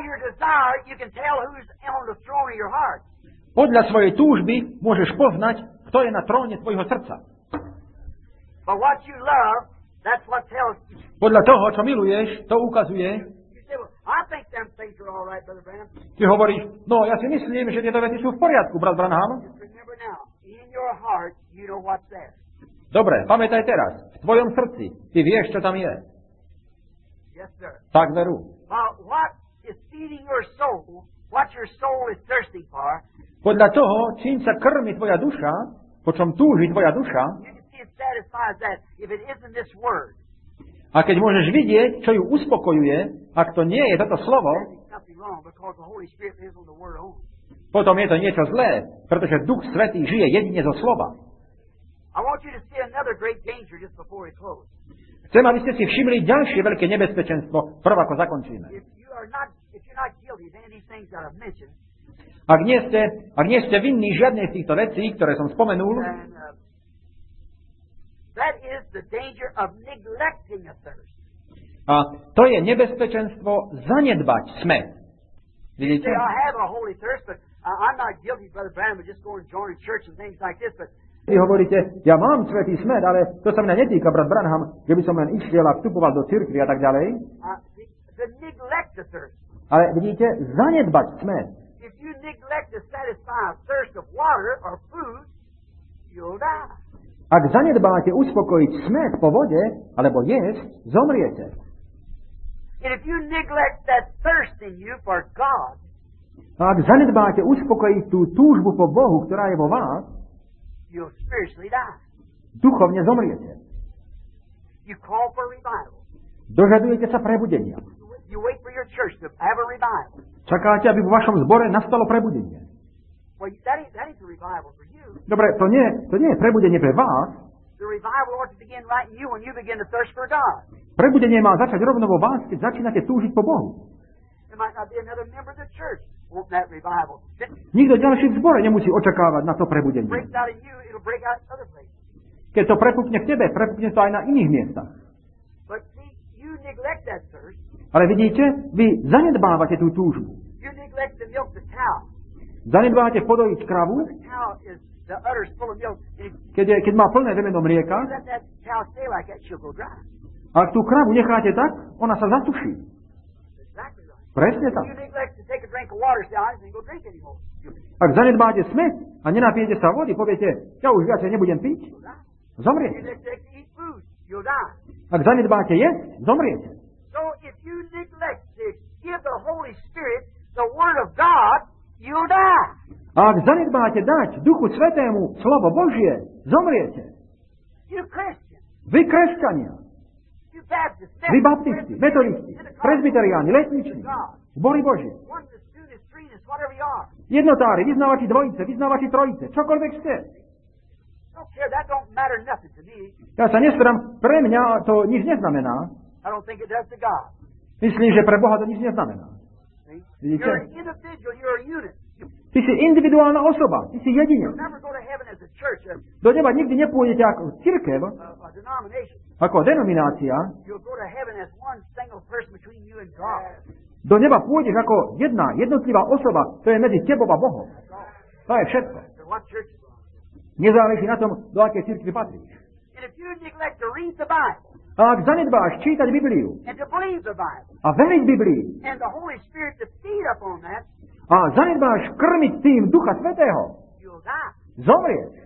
your desire, you can tell who's on the throne of your heart. Podľa svojej túžby môžeš poznať, kto je na tróne tvojho srdca. But what you love, that's what tells you. Podľa toho, čo miluješ, to ukazuje. You say, well, I think them things are all right, Brother Branham. Ty hovoríš, no ja si myslím, že tieto veci sú v poriadku, brat Branham. Just remember now, in your heart, you know what's there. Dobre, pamätaj teraz, v tvojom srdci, ty vieš, čo tam je. Yes, sir. Tak veru. What is feeding your soul, what your soul is thirsting for, Podľa toho, čím sa krmi tvoja duša, po čom túži tvoja duša, you can see it satisfies that if it isn't this word. a keď môžeš vidieť, čo ju uspokojuje, ak to nie je toto slovo, There's something wrong because the Holy Spirit lives on the word only. potom je to niečo zlé, pretože Duch Svätý žije jedine zo slova. I want you to see another great danger just before we close. Chcem, aby ste si všimli ďalšie veľké nebezpečenstvo, prv ako zakončíme. If you're not guilty of any of these things that I've mentioned, Ak nie ste vinní žiadnej z týchto vecí, ktoré som spomenul, then that is the danger of neglecting a thirst. a to je nebezpečenstvo zanedbať smet. Vidíte? Say, I have a holy thirst, but I'm not guilty, Brother Branham, of just going and joining church and things like this, but Vy hovoríte, ja mám svätý smet, ale to sa mňa netýka, brat Branham, že by som len išiel a vstupoval do cirkvi a tak ďalej. the neglect the thirst. Ale vidíte, zanedbať smet. If you neglect to satisfy a thirst of water or food, you'll die. Ak zanedbáte uspokojiť smet po vode, alebo jesť, zomriete. And if you neglect that thirst in you for God, A ak zanedbáte uspokojiť tú túžbu po Bohu, ktorá je vo vás, you'll spiritually die. duchovne zomriete. You call for revival. Dožadujete sa prebudenia. You wait for your church to have a revival. Čakáte, aby vo vašom zbore nastalo prebudenie. Well, that ain't a revival for you. Dobre, to nie je prebudenie pre vás. The revival ought to begin right in you when you begin to thirst for God. Prebudenie má začať rovno vo vás, keď začínate túžiť po Bohu. There might not be another member of the church wanting that revival. It Nikto ďalší v zbore nemusí očakávať na to prebudenie. breaks out of you, it'll break out in other places. Keď to prepukne v tebe, prepukne to aj na iných miestach. But see, you neglect that thirst. Ale vidíte, vy zanedbávate tú túžbu. You neglect to milk the cow. Zanedbávate podojiť kravu, The cow is the udder's full of milk. And keď má plné remeno if mlieka, you let that cow stay like that, she'll go dry. a ak tú kravu necháte tak, ona sa zasuší. Exactly right. Presne If tak. you neglect to take a drink of water, say, I just ain't gonna drink anymore. Ak zanedbáte smet a nenapijete sa vody, poviete, ja už viacej nebudem piť, You'll die. If you zomriete. neglect to eat food, you'll die. Ak zanedbáte jesť, zomriete. So if you neglect to give the Holy Spirit the Word of God, you'll die. A ak zanedbáte dať Duchu Svätému slovo Božie, zomriete. You Christians, Vy kresťania, you Baptists, vy baptisti, metodisti, presbyteriáni, letniční, zbory Božie, one, the students, threeness, whatever you are. jednotári, vyznávači dvojice, vyznávači trojice, čokoľvek ste. Don't care. That don't matter nothing to me. Ja sa nestarám, pre mňa to nič neznamená. I don't think it does to God. Myslím, že pre Boha to nič neznamená. See? Vidíte? You're an individual. You're a unit. Ty si individuálna osoba, ty si jedinec. You'll never go to heaven as a church, Do neba nikdy nepôjdete ako cirkev, a denomination. ako denominácia. You'll go to heaven as one single person between you and God. Do neba pôjdeš ako jedna jednotlivá osoba, to je medzi tebou a Bohom. To je všetko. So what church is on? Nezáleží na tom, do akej cirkvi patríš. And if you neglect to read the Bible A ak zanedbáš čítať Bibliu and to believe the Bible a veriť Biblii and the Holy Spirit to feed upon that, a zanedbáš krmiť tým Ducha Svätého, you'll die. zomrieš.